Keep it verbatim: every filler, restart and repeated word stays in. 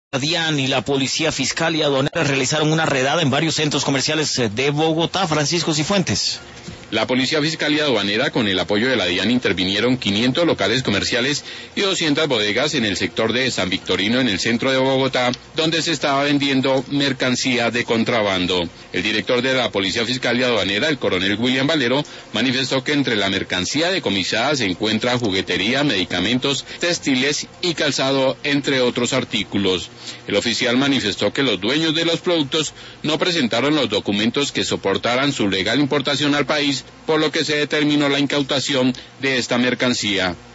DIAN y la Policía Fiscal y Aduanera realizaron una redada en varios centros comerciales de Bogotá. Francisco Cifuentes. La Policía Fiscal y Aduanera, con el apoyo de la DIAN, intervinieron quinientos locales comerciales y doscientas bodegas en el sector de San Victorino, en el centro de Bogotá, donde se estaba vendiendo mercancía de contrabando. El director de la Policía Fiscal y Aduanera, el coronel William Valero, manifestó que entre la mercancía decomisada se encuentra juguetería, medicamentos, textiles y calzado, entre otros artículos. El oficial manifestó que los dueños de los productos no presentaron los documentos que soportaran su legal importación al país, por lo que se determinó la incautación de esta mercancía.